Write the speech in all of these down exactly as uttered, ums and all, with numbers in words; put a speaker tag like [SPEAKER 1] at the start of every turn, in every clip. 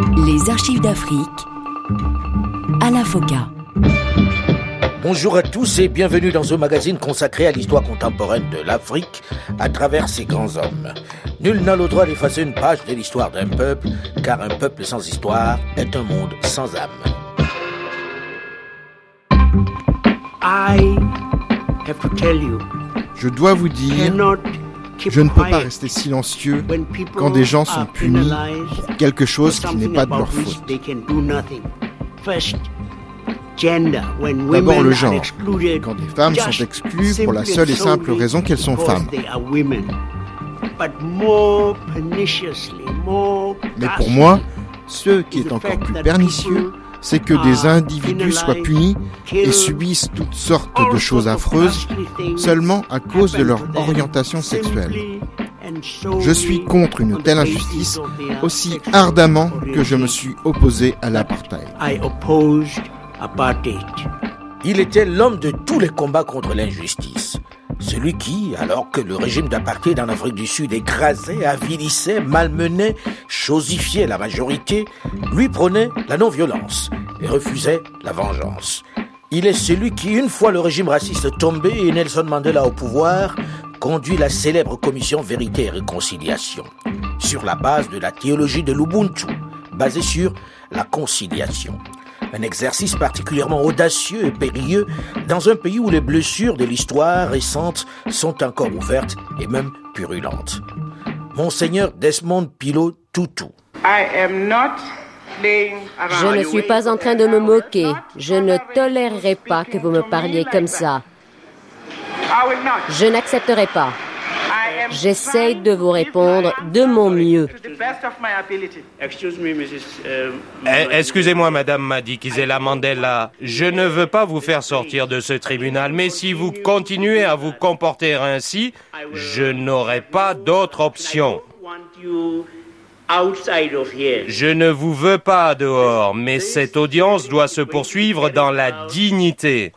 [SPEAKER 1] Les archives d'Afrique, Alain Foka.
[SPEAKER 2] Bonjour à tous et bienvenue dans ce magazine consacré à l'histoire contemporaine de l'Afrique à travers ses grands hommes. Nul n'a le droit d'effacer une page de l'histoire d'un peuple, car un peuple sans histoire est un monde sans âme.
[SPEAKER 3] I have to tell you,
[SPEAKER 4] Je dois vous dire, je ne peux pas rester silencieux quand des gens sont punis pour quelque chose qui n'est pas de leur faute. D'abord le genre, quand des femmes sont exclues pour la seule et simple raison qu'elles sont femmes. Mais pour moi, ce qui est encore plus pernicieux, c'est que des individus soient punis et subissent toutes sortes de choses affreuses seulement à cause de leur orientation sexuelle. Je suis contre une telle injustice aussi ardemment que je me suis opposé à l'apartheid.
[SPEAKER 2] Il était l'homme de tous les combats contre l'injustice. Celui qui, alors que le régime d'apartheid en Afrique du Sud écrasait, avilissait, malmenait, chosifiait la majorité, lui prônait la non-violence et refusait la vengeance. Il est celui qui, une fois le régime raciste tombé et Nelson Mandela au pouvoir, conduit la célèbre commission Vérité et Réconciliation, sur la base de la théologie de l'Ubuntu, basée sur la conciliation. Un exercice particulièrement audacieux et périlleux dans un pays où les blessures de l'histoire récente sont encore ouvertes et même purulentes. Monseigneur Desmond Pilot Tutu.
[SPEAKER 5] Je ne suis pas en train de me moquer. Je ne tolérerai pas que vous me parliez comme ça. Je n'accepterai pas. J'essaie de vous répondre de mon mieux.
[SPEAKER 6] Excusez-moi, Madame Madikizela Mandela. Je ne veux pas vous faire sortir de ce tribunal, mais si vous continuez à vous comporter ainsi, je n'aurai pas d'autre option. Je ne vous veux pas dehors, mais cette audience doit se poursuivre dans la dignité.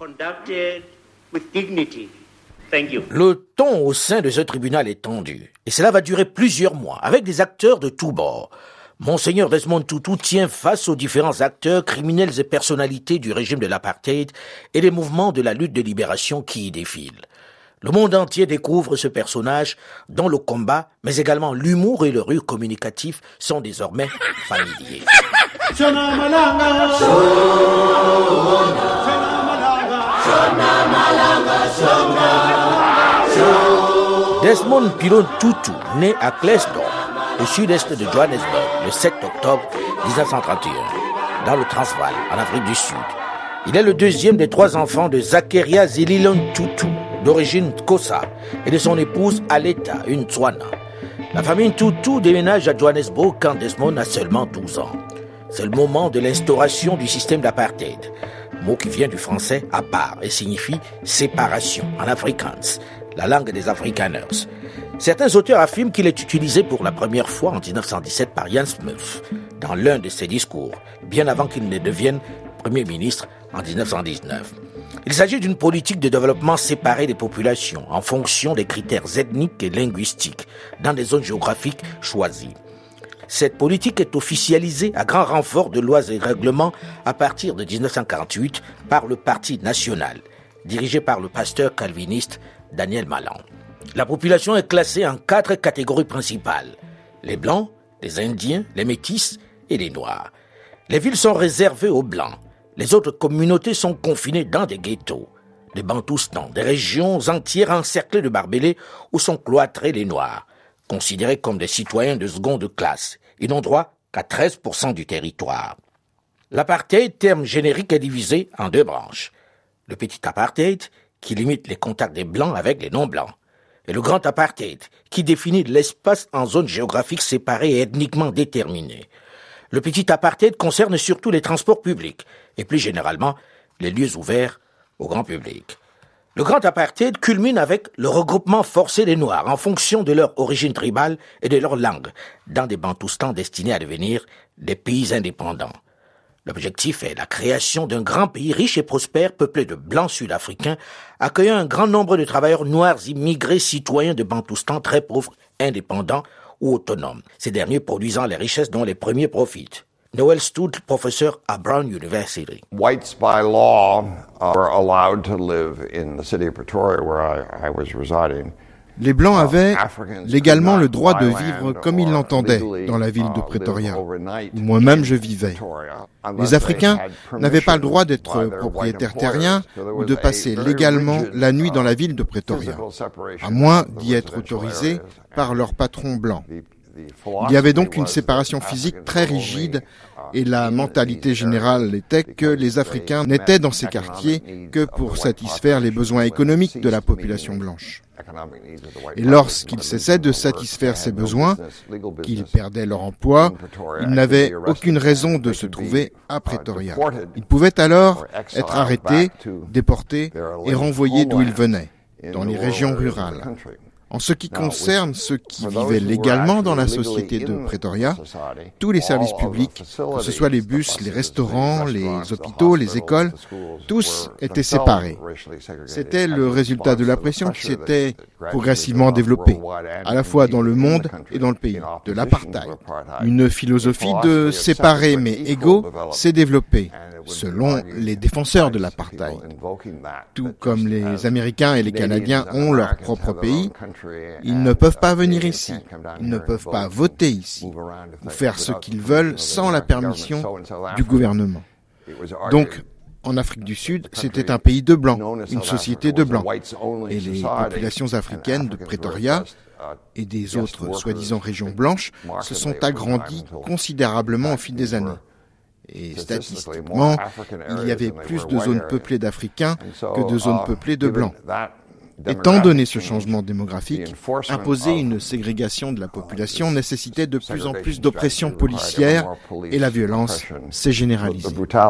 [SPEAKER 2] Le ton au sein de ce tribunal est tendu, et cela va durer plusieurs mois, avec des acteurs de tous bords. Monseigneur Desmond Tutu tient face aux différents acteurs, criminels et personnalités du régime de l'apartheid et des mouvements de la lutte de libération qui y défilent. Le monde entier découvre ce personnage dont le combat, mais également l'humour et le rire communicatif sont désormais familiers. Desmond Pilot Tutu, né à Kleesdorp, au sud-est de Johannesburg, le sept octobre dix-neuf cent trente et un, dans le Transvaal, en Afrique du Sud. Il est le deuxième des trois enfants de Zakaria Zililon Tutu, d'origine Xhosa, et de son épouse Aleta, une Tswana. La famille Tutu déménage à Johannesburg quand Desmond a seulement douze ans. C'est le moment de l'instauration du système d'apartheid, mot qui vient du français à part et signifie séparation en Afrikaans, la langue des Afrikaners. Certains auteurs affirment qu'il est utilisé pour la première fois en dix-neuf cent dix-sept par Jan Smuts dans l'un de ses discours, bien avant qu'il ne devienne Premier ministre en dix-neuf cent dix-neuf. Il s'agit d'une politique de développement séparée des populations en fonction des critères ethniques et linguistiques dans des zones géographiques choisies. Cette politique est officialisée à grand renfort de lois et règlements à partir de dix-neuf cent quarante-huit par le Parti national, dirigé par le pasteur calviniste Daniel Malan. La population est classée en quatre catégories principales: les Blancs, les Indiens, les Métis et les Noirs. Les villes sont réservées aux Blancs. Les autres communautés sont confinées dans des ghettos. Les Bantoustans, des régions entières encerclées de barbelés où sont cloîtrés les Noirs, considérés comme des citoyens de seconde classe. Ils n'ont droit qu'à treize pour cent du territoire. L'apartheid, terme générique, est divisé en deux branches. Le petit apartheid, qui limite les contacts des Blancs avec les non-Blancs, et le grand apartheid, qui définit l'espace en zones géographiques séparées et ethniquement déterminées. Le petit apartheid concerne surtout les transports publics, et plus généralement, les lieux ouverts au grand public. Le grand apartheid culmine avec le regroupement forcé des Noirs en fonction de leur origine tribale et de leur langue, dans des Bantoustans destinés à devenir des pays indépendants. L'objectif est la création d'un grand pays riche et prospère peuplé de blancs sud-africains, accueillant un grand nombre de travailleurs noirs immigrés citoyens de Bantoustan très pauvres, indépendants ou autonomes, ces derniers produisant les richesses dont les premiers profitent. Noel Stoot, professeur à Brown University.
[SPEAKER 7] Whites by law are allowed to live in the city of Pretoria where I, I was residing.
[SPEAKER 4] Les Blancs avaient légalement le droit de vivre comme ils l'entendaient dans la ville de Pretoria, où moi-même je vivais. Les Africains n'avaient pas le droit d'être propriétaires terriens ou de passer légalement la nuit dans la ville de Pretoria, à moins d'y être autorisés par leur patron blanc. Il y avait donc une séparation physique très rigide et la mentalité générale était que les Africains n'étaient dans ces quartiers que pour satisfaire les besoins économiques de la population blanche. Et lorsqu'ils cessaient de satisfaire ces besoins, qu'ils perdaient leur emploi, ils n'avaient aucune raison de se trouver à Pretoria. Ils pouvaient alors être arrêtés, déportés et renvoyés d'où ils venaient, dans les régions rurales. En ce qui concerne ceux qui vivaient légalement dans la société de Pretoria, tous les services publics, que ce soit les bus, les restaurants, les hôpitaux, les écoles, tous étaient séparés. C'était le résultat de la pression qui s'était progressivement développée, à la fois dans le monde et dans le pays, de l'apartheid. Une philosophie de séparés mais égaux s'est développée, selon les défenseurs de l'apartheid. Tout comme les Américains et les Canadiens ont leur propre pays, ils ne peuvent pas venir ici, ils ne peuvent pas voter ici, ou faire ce qu'ils veulent sans la permission du gouvernement. Donc, en Afrique du Sud, c'était un pays de blancs, une société de blancs. Et les populations africaines de Pretoria et des autres soi-disant régions blanches se sont agrandies considérablement au fil des années. Et statistiquement, il y avait plus de zones peuplées d'Africains que de zones peuplées de Blancs. Étant donné ce changement démographique, imposer une ségrégation de la population nécessitait de plus en plus d'oppression policière et la violence s'est généralisée.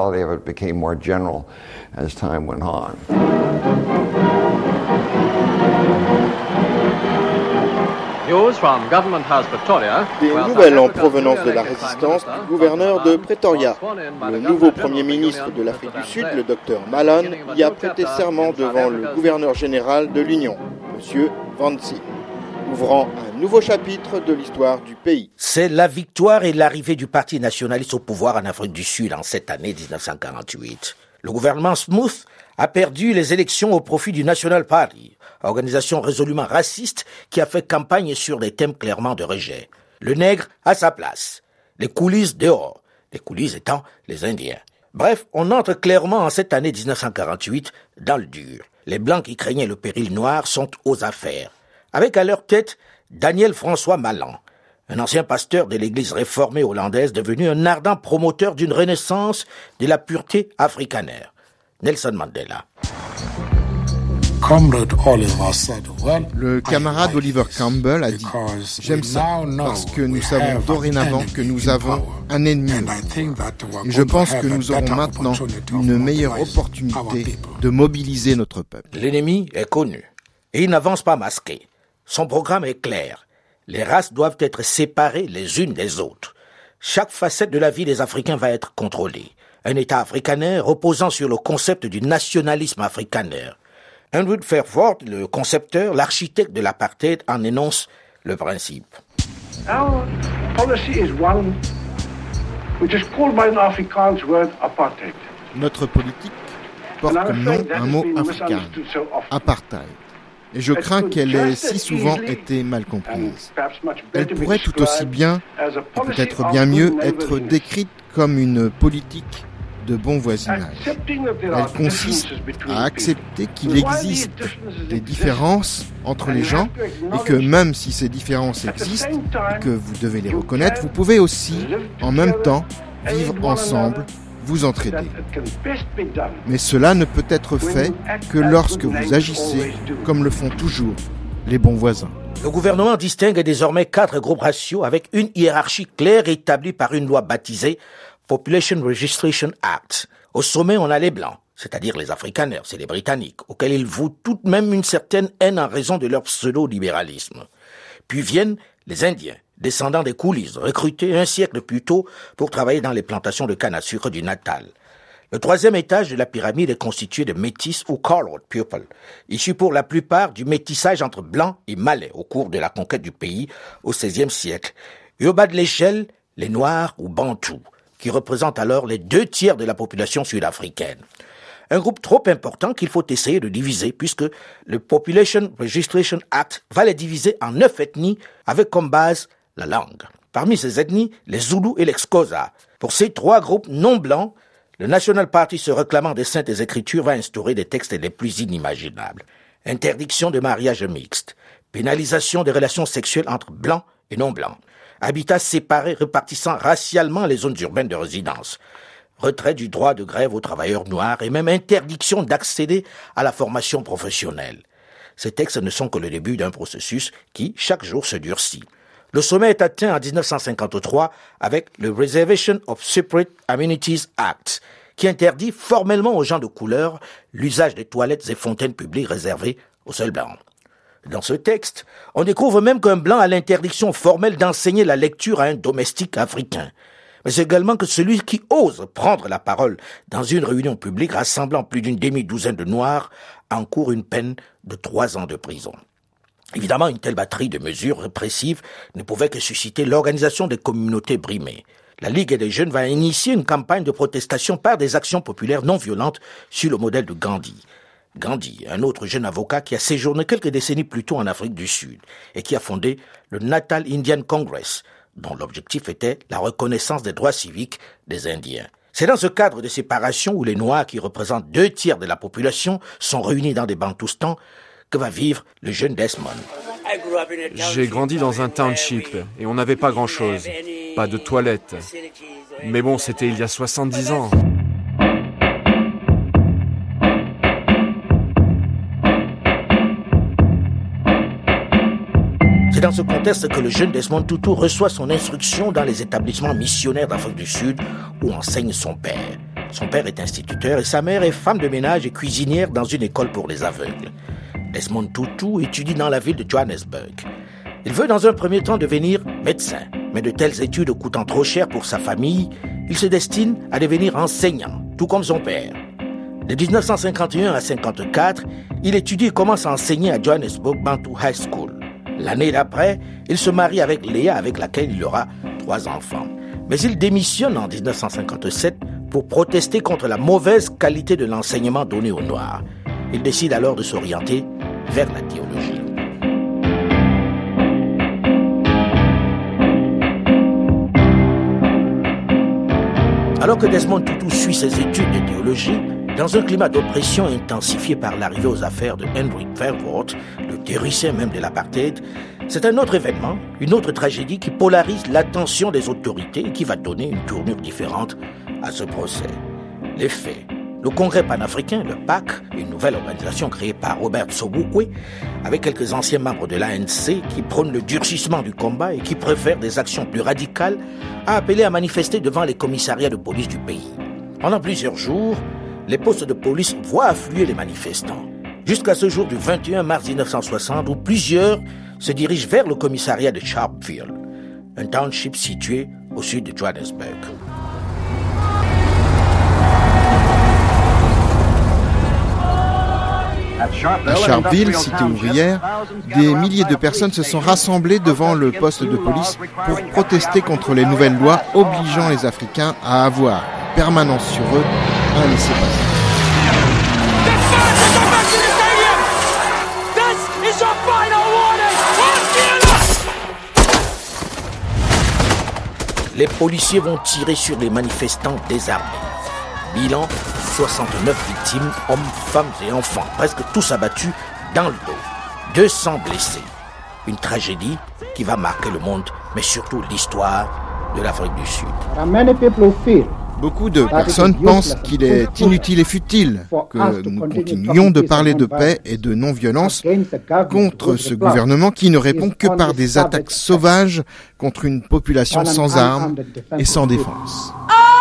[SPEAKER 8] Des nouvelles en provenance de la résistance du gouverneur de Pretoria. Le nouveau Premier ministre de l'Afrique du Sud, le docteur Malone, y a prêté serment devant le gouverneur général de l'Union, M. Vanzi, ouvrant un nouveau chapitre de l'histoire du pays.
[SPEAKER 2] C'est la victoire et l'arrivée du Parti nationaliste au pouvoir en Afrique du Sud en cette année dix-neuf cent quarante-huit. Le gouvernement Smooth a perdu les élections au profit du National Party, organisation résolument raciste qui a fait campagne sur des thèmes clairement de rejet. Le nègre à sa place, les coulisses dehors, les coulisses étant les Indiens. Bref, on entre clairement en cette année dix-neuf cent quarante-huit dans le dur. Les Blancs qui craignaient le péril noir sont aux affaires, avec à leur tête Daniel François Malan, un ancien pasteur de l'église réformée hollandaise devenu un ardent promoteur d'une renaissance de la pureté africanaire. Nelson Mandela.
[SPEAKER 4] Le camarade Oliver Campbell a dit « J'aime ça parce que nous savons dorénavant que nous avons un ennemi. Et je pense que nous aurons maintenant une meilleure opportunité de mobiliser notre peuple. »
[SPEAKER 2] L'ennemi est connu et il n'avance pas masqué. Son programme est clair. Les races doivent être séparées les unes des autres. Chaque facette de la vie des Africains va être contrôlée. Un État africanaire reposant sur le concept du nationalisme africanaire. Andrew Fairford, le concepteur, l'architecte de l'apartheid, en énonce le principe.
[SPEAKER 9] Our policy is one which is called by an Afrikaans word apartheid.
[SPEAKER 4] Notre politique porte comme nom un mot africain, apartheid. Et je crains qu'elle ait si souvent été mal comprise. Elle pourrait tout aussi bien, et peut-être bien mieux, être décrite comme une politique de bon voisinage. Elle consiste à accepter qu'il existe des différences entre les gens et que même si ces différences existent et que vous devez les reconnaître, vous pouvez aussi, en même temps, vivre ensemble, vous entraider. Mais cela ne peut être fait que lorsque vous agissez comme le font toujours les bons voisins.
[SPEAKER 2] Le gouvernement distingue désormais quatre groupes raciaux avec une hiérarchie claire établie par une loi baptisée Population Registration Act. Au sommet, on a les Blancs, c'est-à-dire les Afrikaners, c'est les Britanniques, auxquels ils vouent tout de même une certaine haine en raison de leur pseudo-libéralisme. Puis viennent les Indiens, descendants des coulisses, recrutés un siècle plus tôt pour travailler dans les plantations de canne à sucre du Natal. Le troisième étage de la pyramide est constitué de métis ou colored people, issus pour la plupart du métissage entre Blancs et Malais au cours de la conquête du pays au seizième siècle. Et au bas de l'échelle, les Noirs ou Bantous, qui représente alors les deux tiers de la population sud-africaine. Un groupe trop important qu'il faut essayer de diviser puisque le Population Registration Act va les diviser en neuf ethnies avec comme base la langue. Parmi ces ethnies, les Zoulous et les Xhosa. Pour ces trois groupes non blancs, le National Party se réclamant des Saintes Écritures va instaurer des textes les plus inimaginables. Interdiction de mariage mixte, pénalisation des relations sexuelles entre blancs et non blancs, habitats séparés répartissant racialement les zones urbaines de résidence, retrait du droit de grève aux travailleurs noirs et même interdiction d'accéder à la formation professionnelle. Ces textes ne sont que le début d'un processus qui, chaque jour, se durcit. Le sommet est atteint en dix-neuf cent cinquante-trois avec le Reservation of Separate Amenities Act, qui interdit formellement aux gens de couleur l'usage des toilettes et fontaines publiques réservées aux seuls blancs. Dans ce texte, on découvre même qu'un blanc a l'interdiction formelle d'enseigner la lecture à un domestique africain. Mais c'est également que celui qui ose prendre la parole dans une réunion publique rassemblant plus d'une demi-douzaine de Noirs encourt une peine de trois ans de prison. Évidemment, une telle batterie de mesures répressives ne pouvait que susciter l'organisation des communautés brimées. La Ligue des jeunes va initier une campagne de protestation par des actions populaires non violentes sur le modèle de Gandhi. Gandhi, un autre jeune avocat qui a séjourné quelques décennies plus tôt en Afrique du Sud et qui a fondé le Natal Indian Congress, dont l'objectif était la reconnaissance des droits civiques des Indiens. C'est dans ce cadre de séparation où les Noirs, qui représentent deux tiers de la population, sont réunis dans des bantoustans, que va vivre le jeune Desmond.
[SPEAKER 10] J'ai grandi dans un township et on n'avait pas grand-chose, pas de toilettes. Mais bon, c'était il y a soixante-dix ans.
[SPEAKER 2] C'est dans ce contexte que le jeune Desmond Tutu reçoit son instruction dans les établissements missionnaires d'Afrique du Sud où enseigne son père. Son père est instituteur et sa mère est femme de ménage et cuisinière dans une école pour les aveugles. Desmond Tutu étudie dans la ville de Johannesburg. Il veut dans un premier temps devenir médecin, mais de telles études coûtant trop cher pour sa famille, il se destine à devenir enseignant, tout comme son père. De dix-neuf cent cinquante et un à cinquante-quatre, il étudie et commence à enseigner à Johannesburg Bantu High School. L'année d'après, il se marie avec Léa, avec laquelle il aura trois enfants. Mais il démissionne en dix-neuf cent cinquante-sept pour protester contre la mauvaise qualité de l'enseignement donné aux Noirs. Il décide alors de s'orienter vers la théologie. Alors que Desmond Tutu suit ses études de théologie, dans un climat d'oppression intensifié par l'arrivée aux affaires de Hendrik Verwoerd, le théoricien même de l'apartheid, c'est un autre événement, une autre tragédie qui polarise l'attention des autorités et qui va donner une tournure différente à ce procès. Les faits. Le Congrès panafricain, le P A C, une nouvelle organisation créée par Robert Sobukwe, avec quelques anciens membres de l'A N C qui prônent le durcissement du combat et qui préfèrent des actions plus radicales, a appelé à manifester devant les commissariats de police du pays. Pendant plusieurs jours, les postes de police voient affluer les manifestants, jusqu'à ce jour du vingt et un mars mille neuf cent soixante où plusieurs se dirigent vers le commissariat de Sharpeville, un township situé au sud de Johannesburg.
[SPEAKER 4] À Sharpeville, cité ouvrière, des milliers de personnes se sont rassemblées devant le poste de police pour protester contre les nouvelles lois obligeant les Africains à avoir en permanence sur eux un laissez-passer.
[SPEAKER 2] Les policiers vont tirer sur les manifestants désarmés. Bilan, soixante-neuf victimes, hommes, femmes et enfants, presque tous abattus dans le dos. deux cents blessés. Une tragédie qui va marquer le monde, mais surtout l'histoire de l'Afrique du Sud.
[SPEAKER 4] Beaucoup de personnes pensent qu'il est inutile et futile que nous continuions de parler de paix et de non-violence contre ce gouvernement qui ne répond que par des attaques sauvages contre une population sans armes et sans défense.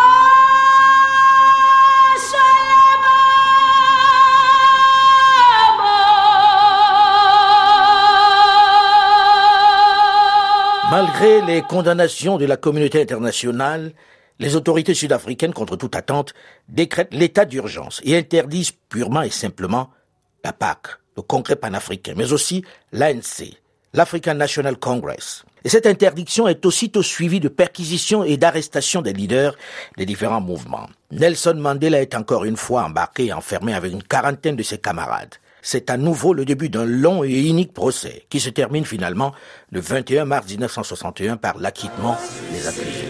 [SPEAKER 2] Malgré les condamnations de la communauté internationale, les autorités sud-africaines, contre toute attente, décrètent l'état d'urgence et interdisent purement et simplement la P A C, le Congrès panafricain, mais aussi l'A N C, l'African National Congress. Et cette interdiction est aussitôt suivie de perquisitions et d'arrestations des leaders des différents mouvements. Nelson Mandela est encore une fois embarqué et enfermé avec une quarantaine de ses camarades. C'est à nouveau le début d'un long et unique procès qui se termine finalement le vingt et un mars dix-neuf cent soixante et un par l'acquittement des accusés.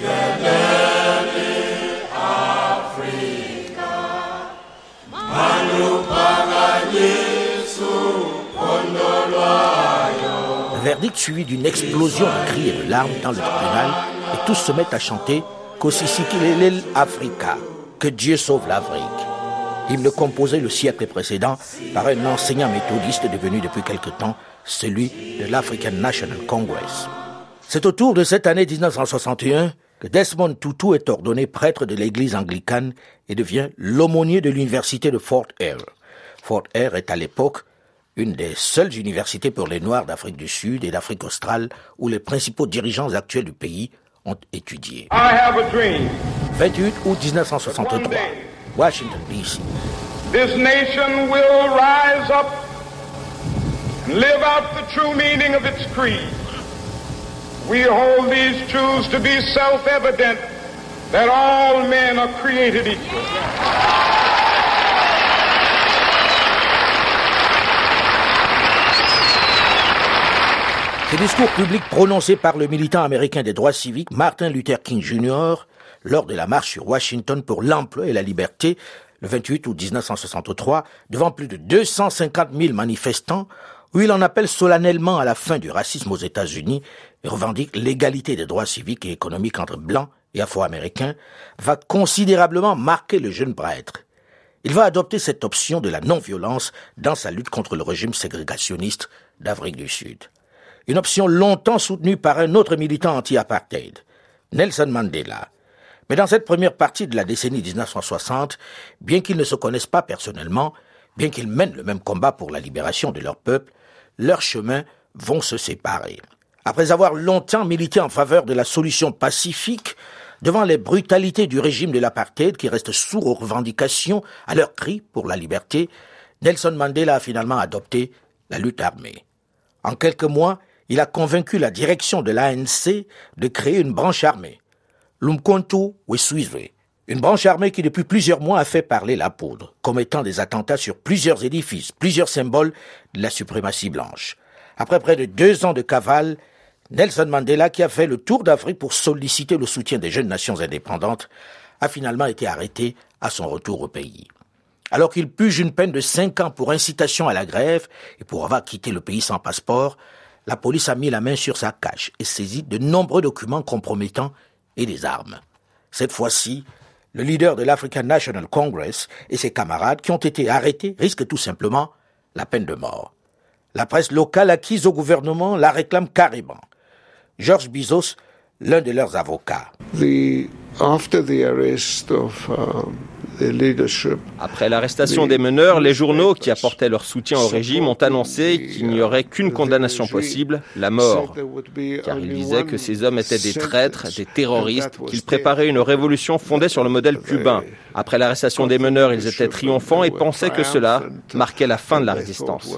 [SPEAKER 2] Le verdict suivi d'une explosion de cris et de larmes dans le tribunal et tous se mettent à chanter « Kosisikilele Africa », que Dieu sauve l'Afrique. Hymne composé le siècle précédent par un enseignant méthodiste devenu depuis quelque temps celui de l'African National Congress. C'est autour de cette année dix-neuf cent soixante et un que Desmond Tutu est ordonné prêtre de l'église anglicane et devient l'aumônier de l'université de Fort Hare. Fort Hare est à l'époque une des seules universités pour les Noirs d'Afrique du Sud et d'Afrique australe où les principaux dirigeants actuels du pays ont étudié. vingt-huit août dix-neuf cent soixante-trois, Washington, D C
[SPEAKER 11] This nation will rise up and live out the true meaning of its creed. We hold these truths to be self-evident that all men are created equal.
[SPEAKER 2] Ce discours public prononcé par le militant américain des droits civiques Martin Luther King Junior lors de la marche sur Washington pour l'emploi et la liberté le vingt-huit août dix-neuf cent soixante-trois devant plus de deux cent cinquante mille manifestants où il en appelle solennellement à la fin du racisme aux États-Unis et revendique l'égalité des droits civiques et économiques entre blancs et afro-américains, va considérablement marquer le jeune prêtre. Il va adopter cette option de la non-violence dans sa lutte contre le régime ségrégationniste d'Afrique du Sud. Une option longtemps soutenue par un autre militant anti-apartheid, Nelson Mandela. Mais dans cette première partie de la décennie dix-neuf cent soixante, bien qu'ils ne se connaissent pas personnellement, bien qu'ils mènent le même combat pour la libération de leur peuple, leurs chemins vont se séparer. Après avoir longtemps milité en faveur de la solution pacifique, devant les brutalités du régime de l'apartheid qui reste sourd aux revendications, à leurs cris pour la liberté, Nelson Mandela a finalement adopté la lutte armée. En quelques mois, il a convaincu la direction de l'A N C de créer une branche armée, l'Umkhonto weSizwe, une branche armée qui depuis plusieurs mois a fait parler la poudre, commettant des attentats sur plusieurs édifices, plusieurs symboles de la suprématie blanche. Après près de deux ans de cavale, Nelson Mandela, qui a fait le tour d'Afrique pour solliciter le soutien des jeunes nations indépendantes, a finalement été arrêté à son retour au pays. Alors qu'il purge une peine de cinq ans pour incitation à la grève et pour avoir quitté le pays sans passeport, la police a mis la main sur sa cache et saisi de nombreux documents compromettants et des armes. Cette fois-ci, le leader de l'African National Congress et ses camarades qui ont été arrêtés risquent tout simplement la peine de mort. La presse locale acquise au gouvernement la réclame carrément. George Bizos, l'un de leurs avocats.
[SPEAKER 12] The, after the arrest of, um, the leadership,
[SPEAKER 13] Après l'arrestation des meneurs, les journaux qui apportaient leur soutien au régime ont annoncé qu'il n'y aurait qu'une condamnation possible, la mort. Car ils disaient que ces hommes étaient des traîtres, des terroristes, qu'ils préparaient une révolution fondée sur le modèle cubain. Après l'arrestation des meneurs, ils étaient triomphants et pensaient que cela marquait la fin de la résistance.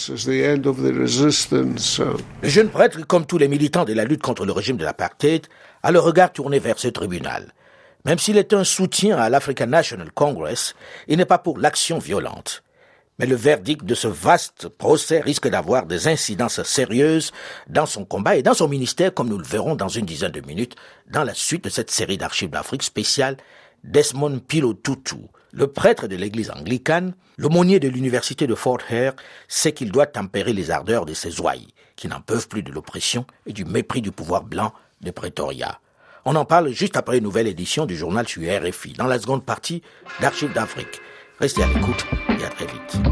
[SPEAKER 2] Le jeune prêtre, comme tous les militants de la lutte contre le régime de l'apartheid, a le regard tourné vers ce tribunal. Même s'il est un soutien à l'African National Congress, il n'est pas pour l'action violente. Mais le verdict de ce vaste procès risque d'avoir des incidences sérieuses dans son combat et dans son ministère, comme nous le verrons dans une dizaine de minutes, dans la suite de cette série d'archives d'Afrique spéciale Desmond Pilo Tutu. Le prêtre de l'église anglicane, l'aumônier de l'université de Fort Hare, sait qu'il doit tempérer les ardeurs de ses ouailles, qui n'en peuvent plus de l'oppression et du mépris du pouvoir blanc de Pretoria. On en parle juste après une nouvelle édition du journal sur R F I, dans la seconde partie d'Archives d'Afrique. Restez à l'écoute et à très vite.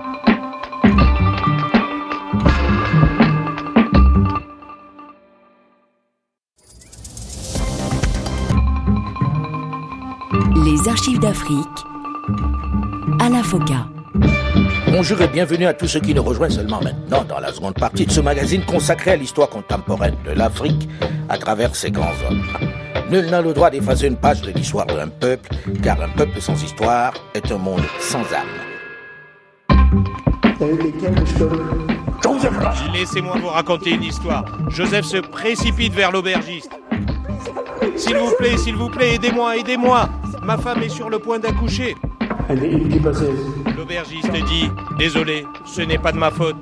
[SPEAKER 1] Les Archives d'Afrique, Alain Foka.
[SPEAKER 2] Bonjour et bienvenue à tous ceux qui nous rejoignent seulement maintenant dans la seconde partie de ce magazine consacré à l'histoire contemporaine de l'Afrique à travers ses grands hommes. Nul n'a le droit d'effacer une page de l'histoire d'un peuple, car un peuple sans histoire est un monde sans âme.
[SPEAKER 6] Laissez-moi vous raconter une histoire. Joseph se précipite vers l'aubergiste. S'il vous plaît, s'il vous plaît, aidez-moi, aidez-moi. Ma femme est sur le point d'accoucher. L'aubergiste dit, désolé, ce n'est pas de ma faute.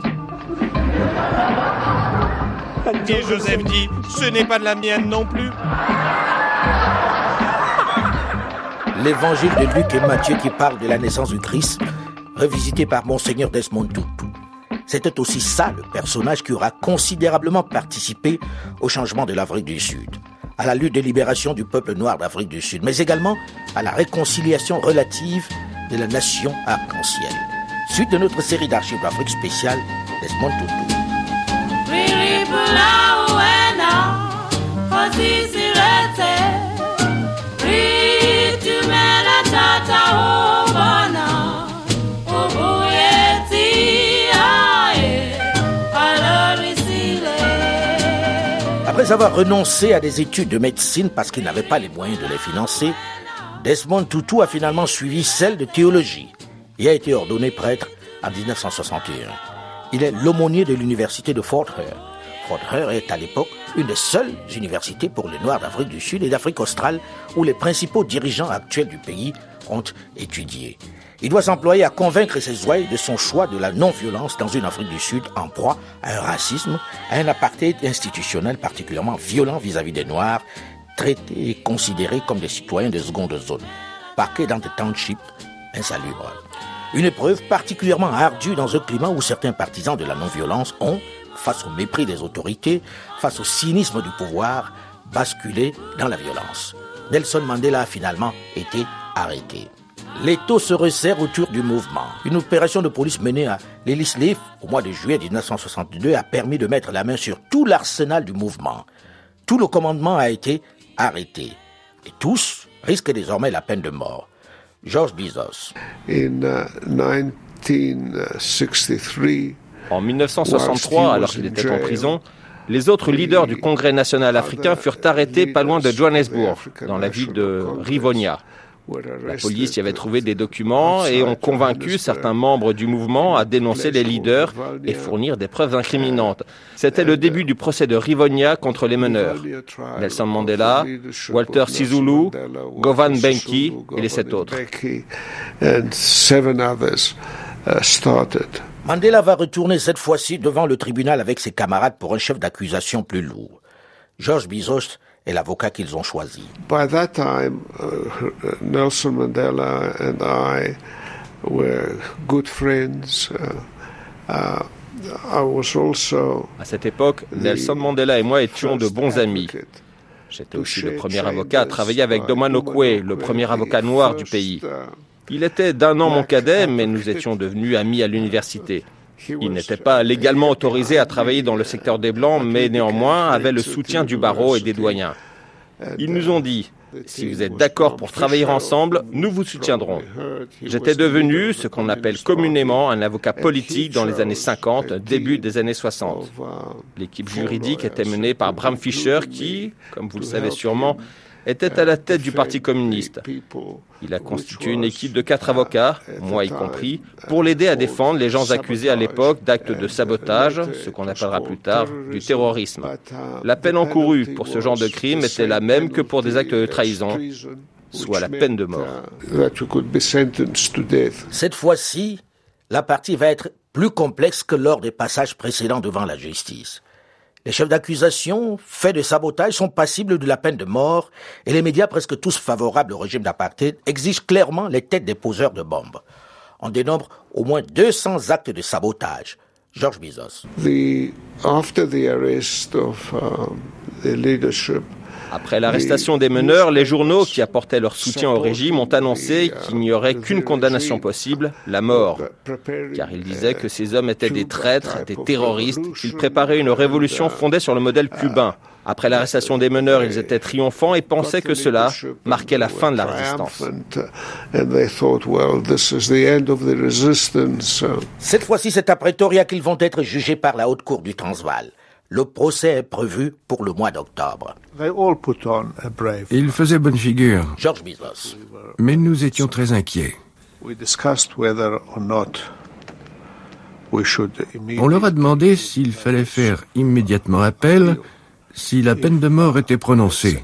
[SPEAKER 6] Et Joseph dit, ce n'est pas de la mienne non plus.
[SPEAKER 2] L'évangile de Luc et Matthieu qui parle de la naissance du Christ, revisité par Monseigneur Desmond Tutu. C'était aussi ça le personnage qui aura considérablement participé au changement de l'Afrique du Sud, à la lutte de libération du peuple noir d'Afrique du Sud, mais également à la réconciliation relative de la nation arc-en-ciel. Suite de notre série d'archives d'Afrique spéciale, Desmond Tutu. Après avoir renoncé à des études de médecine parce qu'il n'avait pas les moyens de les financer, Desmond Tutu a finalement suivi celle de théologie et a été ordonné prêtre en dix-neuf cent soixante et un. Il est l'aumônier de l'université de Fort Hare. Fort Hare est à l'époque une des seules universités pour les Noirs d'Afrique du Sud et d'Afrique australe où les principaux dirigeants actuels du pays ont étudié. Il doit s'employer à convaincre ses ouailles de son choix de la non-violence dans une Afrique du Sud en proie à un racisme, à un apartheid institutionnel particulièrement violent vis-à-vis des Noirs, traités et considérés comme des citoyens de seconde zone, parqués dans des townships insalubres. Une épreuve particulièrement ardue dans un climat où certains partisans de la non-violence ont, face au mépris des autorités, face au cynisme du pouvoir, basculé dans la violence. Nelson Mandela a finalement été arrêté. L'étau se resserre autour du mouvement. Une opération de police menée à Ladysmith au mois de juillet dix-neuf cent soixante-deux a permis de mettre la main sur tout l'arsenal du mouvement. Tout le commandement a été arrêté. Et tous risquent désormais la peine de mort. George Bizos.
[SPEAKER 12] In, uh, nineteen sixty-three,
[SPEAKER 13] en dix-neuf cent soixante-trois, alors qu'il était en prison, les autres leaders du Congrès national africain furent arrêtés pas loin de Johannesburg, dans la ville de Rivonia. La police y avait trouvé des documents et ont convaincu certains membres du mouvement à dénoncer les leaders et fournir des preuves incriminantes. C'était le début du procès de Rivonia contre les meneurs. Nelson Mandela, Walter Sisulu, Govan Benki et les sept autres.
[SPEAKER 2] Mandela va retourner cette fois-ci devant le tribunal avec ses camarades pour un chef d'accusation plus lourd. George Bizos est l'avocat qu'ils ont choisi.
[SPEAKER 12] By that time, uh, Nelson Mandela and I were good friends. Uh, uh, I was also
[SPEAKER 13] à cette époque, Nelson Mandela et moi étions de bons amis. J'étais aussi le premier avocat à travailler avec Doma Nokwe, le premier avocat noir du pays. Il était d'un an mon cadet, mais nous étions devenus amis à l'université. Il n'était pas légalement autorisé à travailler dans le secteur des Blancs, mais néanmoins avait le soutien du barreau et des doyens. Ils nous ont dit, si vous êtes d'accord pour travailler ensemble, nous vous soutiendrons. J'étais devenu ce qu'on appelle communément un avocat politique dans les années cinquante, début des années soixante. L'équipe juridique était menée par Bram Fischer qui, comme vous le savez sûrement, était à la tête du Parti communiste. Il a constitué une équipe de quatre avocats, moi y compris, pour l'aider à défendre les gens accusés à l'époque d'actes de sabotage, ce qu'on appellera plus tard du terrorisme. La peine encourue pour ce genre de crime était la même que pour des actes de trahison, soit la peine de mort.
[SPEAKER 2] Cette fois-ci, la partie va être plus complexe que lors des passages précédents devant la justice. Les chefs d'accusation, faits de sabotage, sont passibles de la peine de mort et les médias, presque tous favorables au régime d'apartheid, exigent clairement les têtes des poseurs de bombes. On dénombre au moins deux cents actes de sabotage. George Bizos.
[SPEAKER 12] The, after the arrest of, um, the leadership,
[SPEAKER 13] Après l'arrestation des meneurs, les journaux qui apportaient leur soutien au régime ont annoncé qu'il n'y aurait qu'une condamnation possible, la mort. Car ils disaient que ces hommes étaient des traîtres, des terroristes, qu'ils préparaient une révolution fondée sur le modèle cubain. Après l'arrestation des meneurs, ils étaient triomphants et pensaient que cela marquait la fin de la résistance.
[SPEAKER 2] Cette fois-ci, c'est à Pretoria qu'ils vont être jugés par la Haute Cour du Transvaal. Le procès est prévu pour le mois d'octobre.
[SPEAKER 14] Ils faisaient bonne figure.
[SPEAKER 2] George Bizos.
[SPEAKER 14] Mais nous étions très inquiets. On leur a demandé s'il fallait faire immédiatement appel si la peine de mort était prononcée.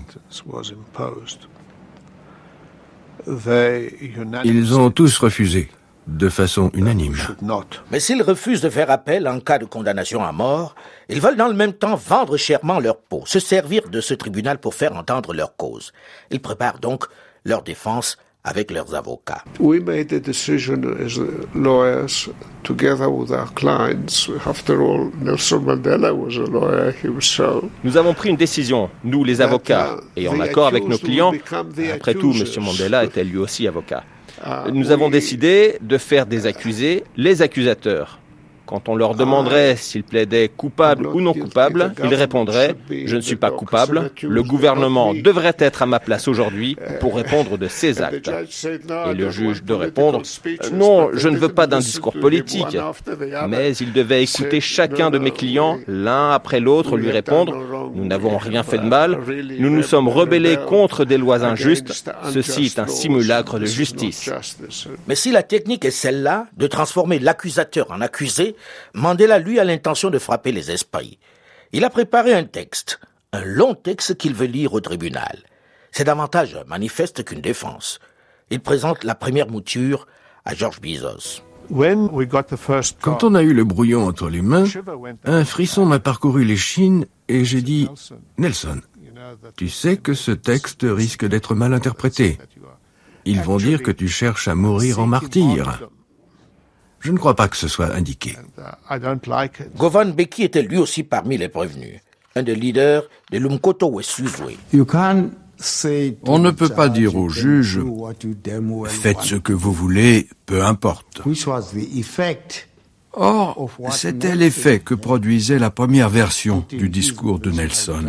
[SPEAKER 14] Ils ont tous refusé, de façon unanime.
[SPEAKER 2] Mais s'ils refusent de faire appel en cas de condamnation à mort, ils veulent dans le même temps vendre chèrement leur peau, se servir de ce tribunal pour faire entendre leur cause. Ils préparent donc leur défense avec leurs avocats.
[SPEAKER 12] We made a decision as lawyers together with our clients. After all, Nelson Mandela was a lawyer himself.
[SPEAKER 13] Nous avons pris une décision, nous les avocats, et en accord avec nos clients. Après tout, M. Mandela était lui aussi avocat. Nous avons décidé de faire des accusés les accusateurs. Quand on leur demanderait s'ils plaidaient coupables ou non coupables, ils répondraient « Je ne suis pas coupable, le gouvernement devrait être à ma place aujourd'hui pour répondre de ses actes. » Et le juge de répondre « Non, je ne veux pas d'un discours politique. » Mais il devait écouter chacun de mes clients, l'un après l'autre, lui répondre « Nous n'avons rien fait de mal, nous nous sommes rebellés contre des lois injustes, ceci est un simulacre de justice. »
[SPEAKER 2] Mais si la technique est celle-là, de transformer l'accusateur en accusé, Mandela, lui, a l'intention de frapper les esprits. Il a préparé un texte, un long texte qu'il veut lire au tribunal. C'est davantage un manifeste qu'une défense. Il présente la première mouture à George Bizos.
[SPEAKER 14] Quand on a eu le brouillon entre les mains, un frisson m'a parcouru l'échine et j'ai dit « Nelson, tu sais que ce texte risque d'être mal interprété. Ils vont dire que tu cherches à mourir en martyr. » Je ne crois pas que ce soit indiqué.
[SPEAKER 2] Govan Mbeki était lui aussi parmi les prévenus, un des leaders de l'Umkhonto weSizwe.
[SPEAKER 15] On ne peut pas dire au juge « Faites ce que vous voulez, peu importe ». Or, c'était l'effet que produisait la première version du discours de Nelson.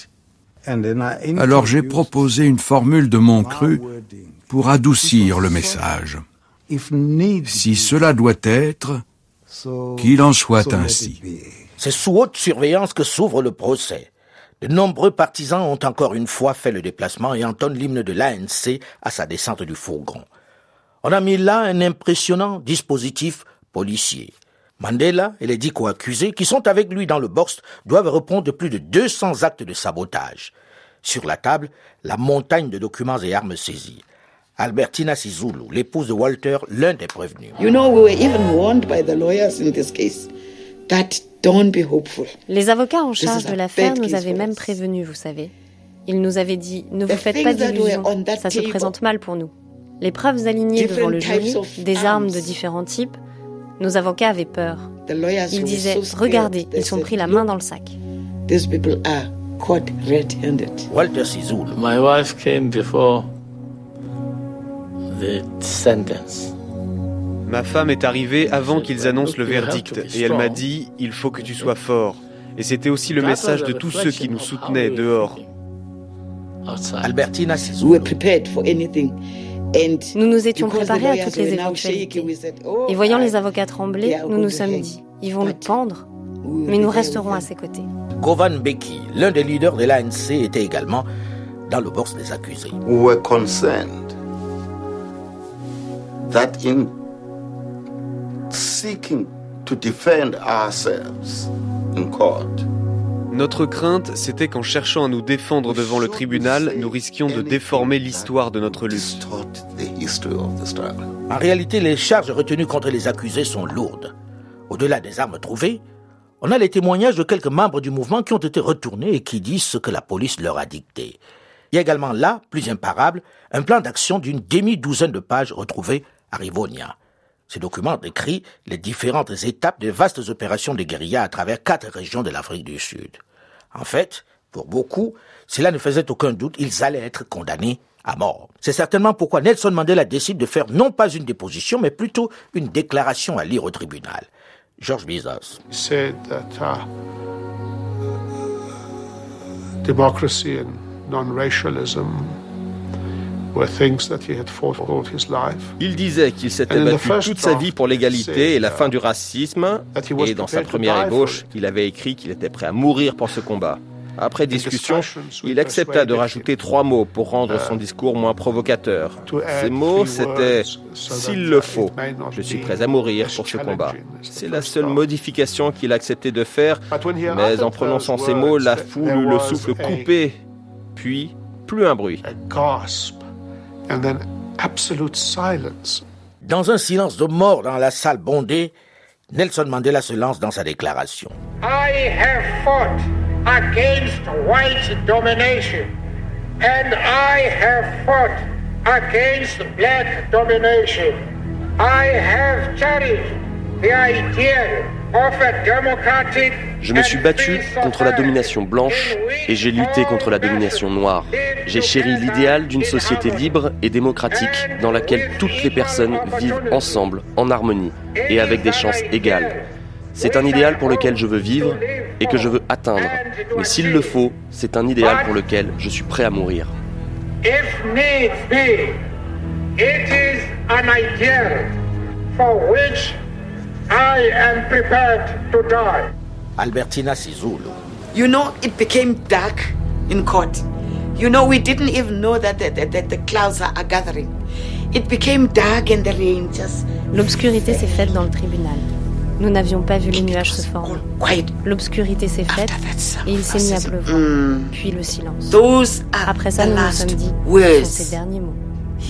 [SPEAKER 15] Alors j'ai proposé une formule de mon cru pour adoucir le message. Si cela doit être, qu'il en soit ainsi.
[SPEAKER 2] C'est sous haute surveillance que s'ouvre le procès. De nombreux partisans ont encore une fois fait le déplacement et entonnent l'hymne de l'A N C à sa descente du fourgon. On a mis là un impressionnant dispositif policier. Mandela et les dix co-accusés qui sont avec lui dans le box doivent répondre de plus de deux cents actes de sabotage. Sur la table, la montagne de documents et armes saisies. Albertina Sisulu, l'épouse de Walter, l'un des prévenus.
[SPEAKER 16] You know, we were even warned by the lawyers in this case that don't be hopeful.
[SPEAKER 17] Les avocats en charge de l'affaire nous avaient même prévenus, vous savez. Ils nous avaient dit « Ne vous faites pas d'illusions, ça se présente mal pour nous. » Les preuves alignées devant le jury, des armes de différents types, nos avocats avaient peur. Ils disaient « Regardez, ils sont pris la main dans le sac. »
[SPEAKER 16] These people are caught red-handed.
[SPEAKER 2] Walter Sisulu.
[SPEAKER 18] My wife came before the sentence.
[SPEAKER 10] Ma femme est arrivée avant qu'ils annoncent le verdict et elle m'a dit « Il faut que tu sois fort ». Et c'était aussi le message de tous ceux qui nous soutenaient dehors.
[SPEAKER 2] Albertina Sisulu.
[SPEAKER 17] Nous nous étions préparés à toutes les éventualités. Et voyant les avocats trembler, nous nous sommes dit « Ils vont le pendre, mais nous resterons à ses côtés. »
[SPEAKER 2] Govan Mbeki, l'un des leaders de l'A N C, était également dans le box des accusés.
[SPEAKER 19] We were concerned that in seeking to defend ourselves in court,
[SPEAKER 10] notre crainte, c'était qu'en cherchant à nous défendre devant le tribunal, nous risquions de déformer l'histoire de notre lutte.
[SPEAKER 2] En réalité, les charges retenues contre les accusés sont lourdes. Au-delà des armes trouvées, on a les témoignages de quelques membres du mouvement qui ont été retournés et qui disent ce que la police leur a dicté. Il y a également là, plus imparable, un plan d'action d'une demi-douzaine de pages retrouvées à Rivonia. Ces documents décrivent les différentes étapes des vastes opérations de guérilla à travers quatre régions de l'Afrique du Sud. En fait, pour beaucoup, cela ne faisait aucun doute, ils allaient être condamnés à mort. C'est certainement pourquoi Nelson Mandela décide de faire non pas une déposition, mais plutôt une déclaration à lire au tribunal. George Bizos.
[SPEAKER 12] He said that uh, democracy and non-racialism were things that he had fought all his life.
[SPEAKER 13] Il disait qu'il s'était battu toute sa vie pour l'égalité et la fin du racisme, et dans sa première ébauche, il avait écrit qu'il était prêt à mourir pour ce combat. Après discussion, il accepta de rajouter trois mots pour rendre son discours moins provocateur. Ces mots, c'était « s'il le faut, je suis prêt à mourir pour ce combat ». C'est la seule modification qu'il acceptait de faire, mais en prononçant ces mots, la foule eut le souffle coupé, puis plus un bruit.
[SPEAKER 2] Dans un silence de mort dans la salle bondée, Nelson Mandela se lance dans sa déclaration.
[SPEAKER 11] I have fought against white domination, and I have fought against black domination. I have cherished the idea of a democratic.
[SPEAKER 20] Je me suis battu contre la domination blanche et j'ai lutté contre la domination noire. J'ai chéri l'idéal d'une société libre et démocratique dans laquelle toutes les personnes vivent ensemble, en harmonie et avec des chances égales. C'est un idéal pour lequel je veux vivre et que je veux atteindre. Mais s'il le faut, c'est un idéal pour lequel je suis prêt à mourir.
[SPEAKER 11] If need be, it is an ideal for which I am prepared to die.
[SPEAKER 2] Albertina Sisulu.
[SPEAKER 16] You know, it became dark in court. You know, we didn't even know that the, the, the clouds are gathering. It became dark and the rain just...
[SPEAKER 17] L'obscurité s'est faite dans le tribunal. Nous n'avions pas vu les nuages se former. L'obscurité s'est faite et il s'est mis à pleuvoir. Mm. Puis le silence. Après ça, nous nous sommes dit, ce sont ses derniers mots.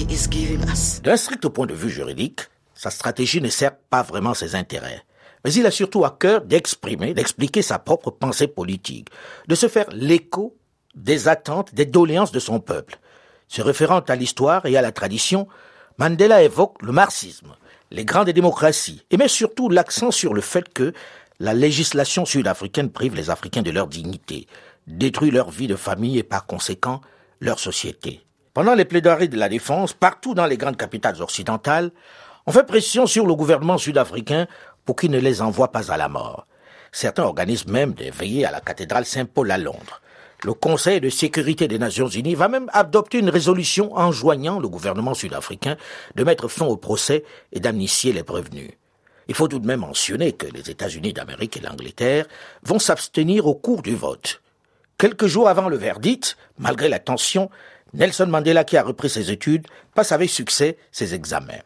[SPEAKER 2] D'un strict point de vue juridique, sa stratégie ne sert pas vraiment ses intérêts. Mais il a surtout à cœur d'exprimer, d'expliquer sa propre pensée politique, de se faire l'écho des attentes, des doléances de son peuple. Se référant à l'histoire et à la tradition, Mandela évoque le marxisme, les grandes démocraties, et met surtout l'accent sur le fait que la législation sud-africaine prive les Africains de leur dignité, détruit leur vie de famille et par conséquent leur société. Pendant les plaidoiries de la défense, partout dans les grandes capitales occidentales, on fait pression sur le gouvernement sud-africain pour qu'il ne les envoie pas à la mort. Certains organisent même des veillées à la cathédrale Saint-Paul à Londres. Le Conseil de sécurité des Nations Unies va même adopter une résolution enjoignant le gouvernement sud-africain de mettre fin au procès et d'amnistier les prévenus. Il faut tout de même mentionner que les États-Unis d'Amérique et l'Angleterre vont s'abstenir au cours du vote. Quelques jours avant le verdict, malgré la tension, Nelson Mandela, qui a repris ses études, passe avec succès ses examens.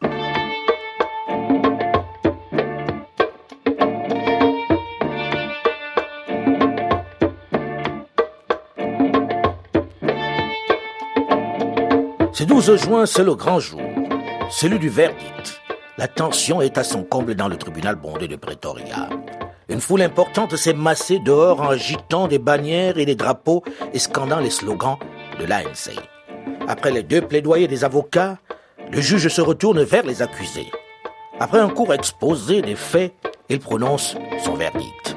[SPEAKER 2] Ce douze juin, c'est le grand jour, celui du verdict. La tension est à son comble dans le tribunal bondé de Pretoria. Une foule importante s'est massée dehors en agitant des bannières et des drapeaux et scandant les slogans de l'A N C. Après les deux plaidoyers des avocats, le juge se retourne vers les accusés. Après un court exposé des faits, il prononce son verdict.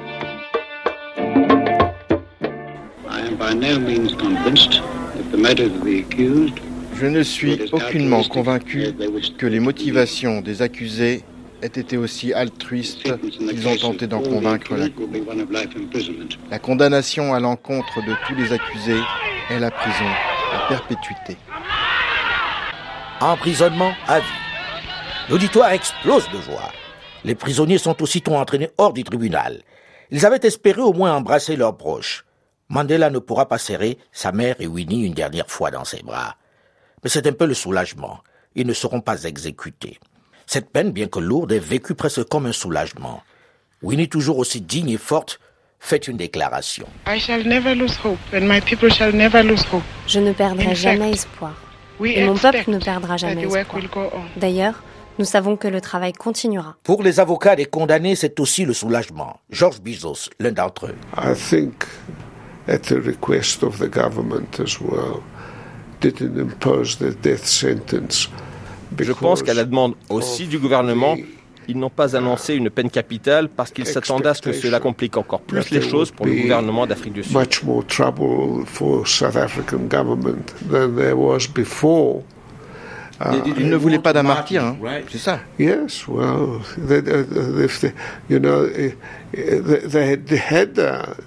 [SPEAKER 21] I am by no means convinced that the motive of the accused.
[SPEAKER 4] Je ne suis aucunement convaincu que les motivations des accusés aient été aussi altruistes qu'ils ont tenté d'en convaincre la Cour. La condamnation à l'encontre de tous les accusés est la prison à perpétuité.
[SPEAKER 2] Emprisonnement à vie. L'auditoire explose de joie. Les prisonniers sont aussitôt entraînés hors du tribunal. Ils avaient espéré au moins embrasser leurs proches. Mandela ne pourra pas serrer sa mère et Winnie une dernière fois dans ses bras. Mais c'est un peu le soulagement. Ils ne seront pas exécutés. Cette peine, bien que lourde, est vécue presque comme un soulagement. Winnie, toujours aussi digne et forte, fait une déclaration.
[SPEAKER 22] I shall never lose hope, and my people shall never lose hope.
[SPEAKER 17] Je ne perdrai jamais espoir. Et mon peuple ne perdra jamais espoir. D'ailleurs, nous savons que le travail continuera.
[SPEAKER 2] Pour les avocats des condamnés, c'est aussi le soulagement. Georges Bizos, l'un d'entre eux.
[SPEAKER 12] I think, at the request of the government as well, didn't impose the death sentence.
[SPEAKER 13] Je pense qu'à la demande aussi du gouvernement, ils n'ont pas annoncé une peine capitale parce qu'ils s'attendaient à ce que cela complique encore plus les choses pour le gouvernement d'Afrique du Sud.
[SPEAKER 12] Much more trouble for South African government than there was before.
[SPEAKER 4] Uh, Ils ne voulaient pas d'un martyr, hein. C'est ça.
[SPEAKER 12] Yes, well, they, if they, you know, they, they had,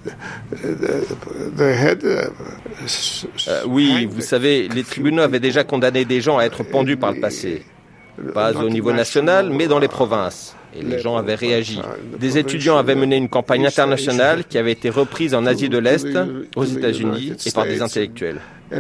[SPEAKER 12] they had.
[SPEAKER 13] Euh, oui, vous savez, les tribunaux avaient déjà condamné des gens à être pendus par le passé. Pas au niveau national, mais dans les provinces. Et les gens avaient réagi. Des étudiants avaient mené une campagne internationale qui avait été reprise en Asie de l'Est, aux États-Unis et par des intellectuels.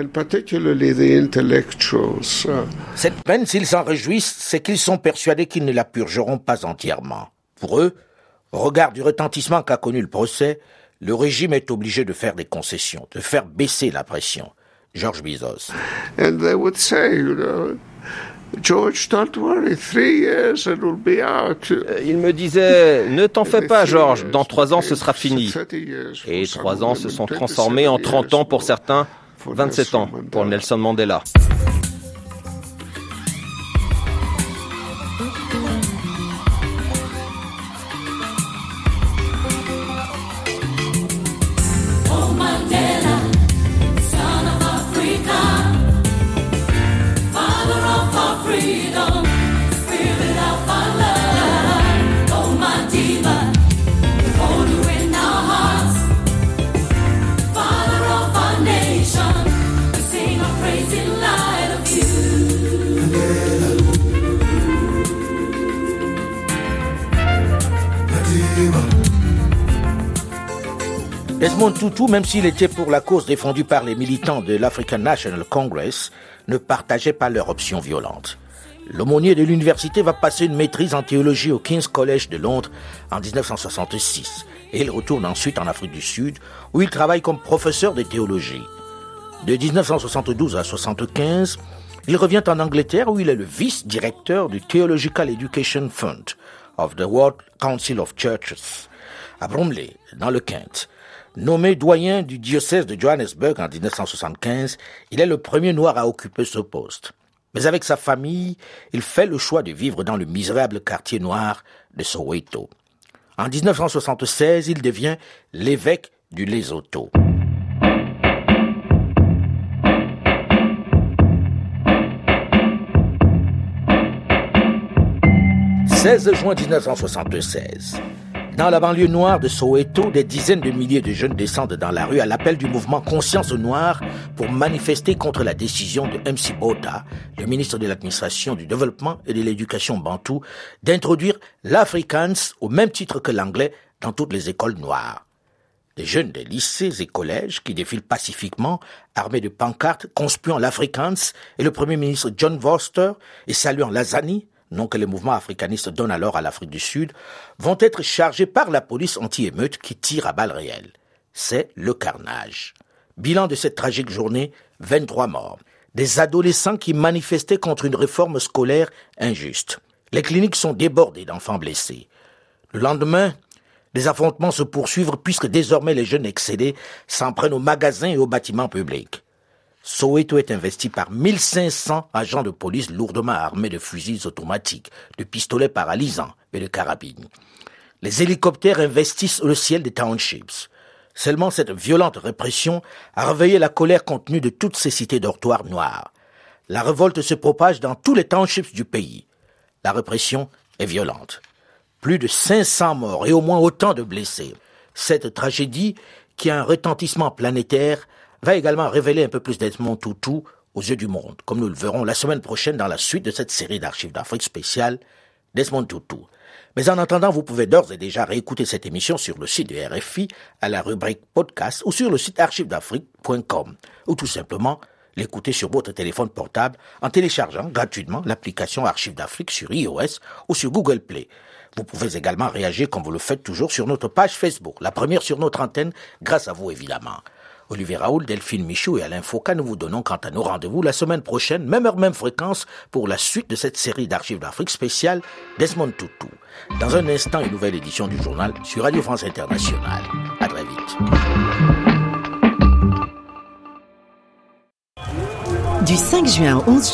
[SPEAKER 2] Cette peine, s'ils s'en réjouissent, c'est qu'ils sont persuadés qu'ils ne la purgeront pas entièrement. Pour eux, au regard du retentissement qu'a connu le procès, le régime est obligé de faire des concessions, de faire baisser la pression. George Bizos.
[SPEAKER 12] And they would say, you know, George, don't worry, three years and we'll be out.
[SPEAKER 13] Il me disait, ne t'en fais pas, George, dans trois ans ce sera fini. Et trois ans se sont transformés en trente ans pour certains, vingt-sept ans pour Nelson Mandela.
[SPEAKER 2] Desmond Tutu, même s'il était pour la cause défendue par les militants de l'African National Congress, ne partageait pas leur option violente. L'aumônier de l'université va passer une maîtrise en théologie au King's College de Londres en dix-neuf cent soixante-six et il retourne ensuite en Afrique du Sud où il travaille comme professeur de théologie. De dix-neuf cent soixante-douze à soixante-quinze, il revient en Angleterre où il est le vice-directeur du Theological Education Fund of the World Council of Churches à Bromley, dans le Kent. Nommé doyen du diocèse de Johannesburg en dix-neuf cent soixante-quinze, il est le premier noir à occuper ce poste. Mais avec sa famille, il fait le choix de vivre dans le misérable quartier noir de Soweto. En dix-neuf cent soixante-seize, il devient l'évêque du Lesotho. seize juin dix-neuf cent soixante-seize. Dans la banlieue noire de Soweto, des dizaines de milliers de jeunes descendent dans la rue à l'appel du mouvement Conscience Noire pour manifester contre la décision de M C Botha, le ministre de l'Administration, du Développement et de l'Éducation bantou, d'introduire l'Afrikaans au même titre que l'anglais dans toutes les écoles noires. Des jeunes des lycées et collèges qui défilent pacifiquement, armés de pancartes conspuant l'Afrikaans et le premier ministre John Vorster et saluant l'Azani, nom que les mouvements africanistes donnent alors à l'Afrique du Sud, vont être chargés par la police anti-émeute qui tire à balles réelles. C'est le carnage. Bilan de cette tragique journée, vingt-trois morts. Des adolescents qui manifestaient contre une réforme scolaire injuste. Les cliniques sont débordées d'enfants blessés. Le lendemain, les affrontements se poursuivent puisque désormais les jeunes excédés s'en prennent aux magasins et aux bâtiments publics. Soweto est investi par mille cinq cents agents de police lourdement armés de fusils automatiques, de pistolets paralysants et de carabines. Les hélicoptères investissent le ciel des townships. Seulement cette violente répression a réveillé la colère contenue de toutes ces cités dortoirs noires. La révolte se propage dans tous les townships du pays. La répression est violente. Plus de cinq cents morts et au moins autant de blessés. Cette tragédie, qui a un retentissement planétaire, va également révéler un peu plus Desmond Tutu aux yeux du monde, comme nous le verrons la semaine prochaine dans la suite de cette série d'archives d'Afrique spéciale Desmond Tutu. Mais en attendant, vous pouvez d'ores et déjà réécouter cette émission sur le site de R F I à la rubrique podcast ou sur le site archives d'afrique point com ou tout simplement l'écouter sur votre téléphone portable en téléchargeant gratuitement l'application Archives d'Afrique sur iOS ou sur Google Play. Vous pouvez également réagir comme vous le faites toujours sur notre page Facebook, la première sur notre antenne, grâce à vous évidemment. Olivier Raoul, Delphine Michaud et Alain Foucault, nous vous donnons quant à nos rendez-vous la semaine prochaine, même heure, même fréquence, pour la suite de cette série d'archives d'Afrique spéciale Desmond Tutu. Dans un instant, une nouvelle édition du journal sur Radio France Internationale. À très vite.
[SPEAKER 1] Du cinq juin au onze